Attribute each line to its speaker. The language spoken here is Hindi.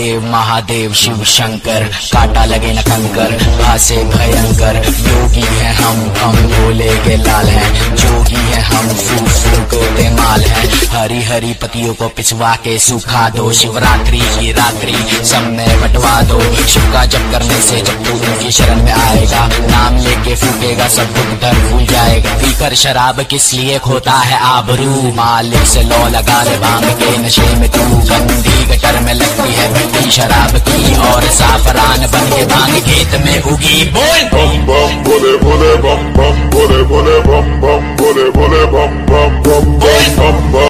Speaker 1: महादेव महादेव शिव शंकर, काटा लगे न कंकर, भासे भयंकर। योगी है हम भोले के लाल हैं, जोगी है हम फूफू को माल है। हरी हरी पतियों को पिछवा के सुखा दो, शिवरात्रि की रात्रि सब में बंटवा दो। शिव का जप करने से जब तू उनकी शरण में आएगा, नाम लेके फूकेगा सब दुख दर्द भूल जाएगा। पीकर शराब किस लिए खोता है आबरू, मालिक से लौ लगा ले भांग के नशे में तू। गंदी गटर में लगती है मिट्टी शराब की, और साफरान बन के भांग खेत में उगी। बोल
Speaker 2: बम बम भोले भोले बम बम भोले भोले बम बम भोले भोले बम बम बम बम बम।